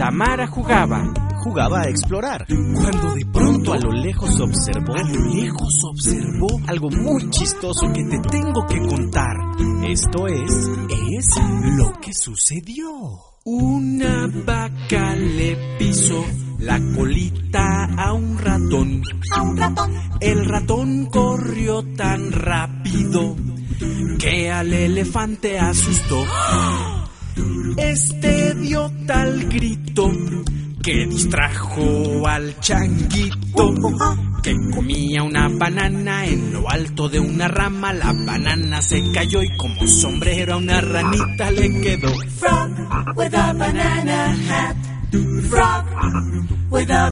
Tamara jugaba a explorar, cuando de pronto a lo lejos observó algo muy chistoso que te tengo que contar. Esto es lo que sucedió. Una vaca le pisó la colita a un ratón. El ratón corrió tan rápido que al elefante asustó. Este dio tal grito que distrajo al changuito, que comía una banana en lo alto de una rama. La banana se cayó y como sombrero a una ranita le quedó. Frog with a banana hat. Frog with a